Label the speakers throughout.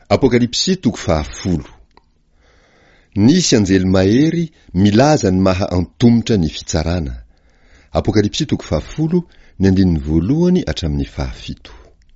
Speaker 1: Apokalipsy toko 10. Nisy anjely mahery milaza ny maha antomotra ny fitsarana. Apokalipsy toko 10 ny 1 hatramin'ny 7.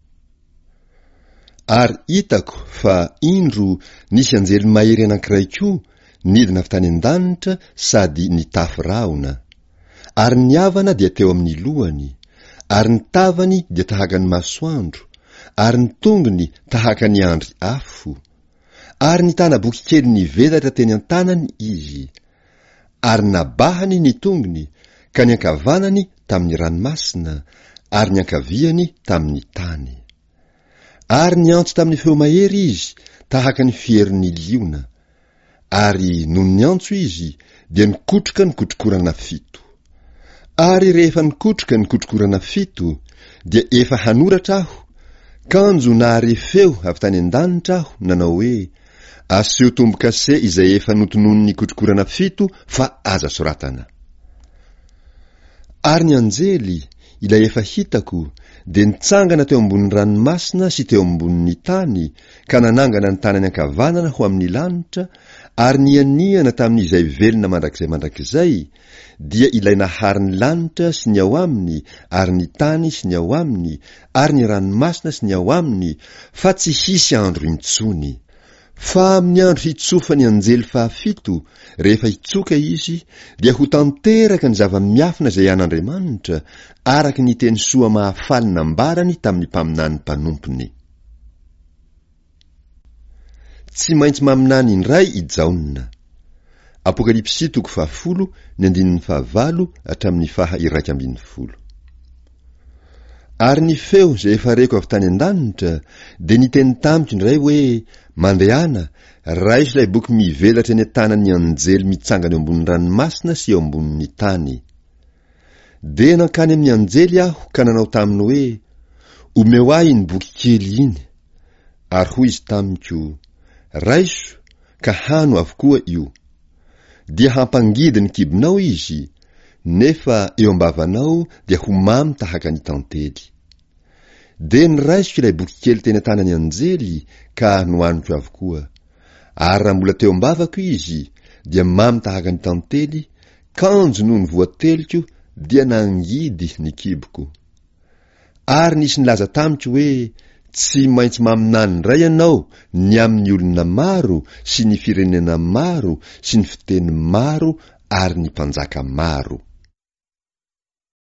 Speaker 1: Ary hitako fa indro nisy anjely mahery anankiray koa nidina avy tany an-danitra sady nitafy rahona. Ary ny avana dia teo amin'ny lohany, ary ny tavany dia tahaka ny masoandro, ary ny tongony tahaka ny andry afo. Ary ny tana-boky kely nivelatra teny an-tanany izy, ary nabahany ny tongony, ka ny ankavanany tamin'ny ranomasina, ary ny ankaviany tamin'ny tany. Ary ny antso tamin'ny feo mahery izy, tahaka ny fierin'ny liona. Ary noho ny antso izy, dia nikotroka ny kotrokorana 7. Ary rehefa nikotroka ny kotrokorana 7, dia efa hanoratra aho, kanjo nahare feo avy tany an-danitra aho, nanao hoe: aseho tombo-kase izay efa notonon'ny kotrokorana 7 fa aza soratana. Ary ny anjely, ilay efa hitako, dia nitsangana teo ambonin'ny ranomasina sy teo ambonin'ny tany, ka nanangana ny tanany ankavanana ho amin'ny lanitra, ary nianiana tamin'izay velona mandrakizay, dia ilay nahary ny lanitra sy ny ao aminy, ary ny tany sy ny ao aminy, ary ny ranomasina sy ny ao aminy, fa tsy hisy andro intsony. Fa amin'ny andro hitsofa ny anjely 7, rehefa hitsoka izy, dia ho tanteraka ny zava-miafina izay an'Andriamanitra, araka ny teny soa mahafaly nambarany tamin'ny mpaminany mpanompony. Tsy maintsy maminany indray ijaonina. Apokalipsy toko 10 ny 1 hatramin'ny 11. Ary ny feo izay efa reko avy tany an-danitra, dia niteny tamiko indray hoe: mandehana, raiso ilay boky mivelatra eny an-tanan'ny anjely mitsangana eo ambonin'ny ranomasina sy eo ambonin'ny tany. Dia nankany amin'ny anjely aho ka nanao taminy hoe: omeo ahy iny boky kely iny. Ary hoy izy tamiko: raiso, ka hano avokoa io. Dia hampangidy ny kibonao izy, nefa eo ambavanao dia ho mamy tahaka ny tantely. Dia niraisiko ilay boky kely teny an-tanany anjely, ka nohaniko avokoa. Ary raha mbola teo ambavako izy, dia mamy tahaka ny tantely, kanjo noho ny voateliko, dia nangidy ny kiboko. Ary nisy nilaza tamiko hoe: tsy maintsy maminany indray ianao ny amin'ny olona maro, sy ny firenena maro, sy ny fiteny maro, ary ny mpanjaka maro.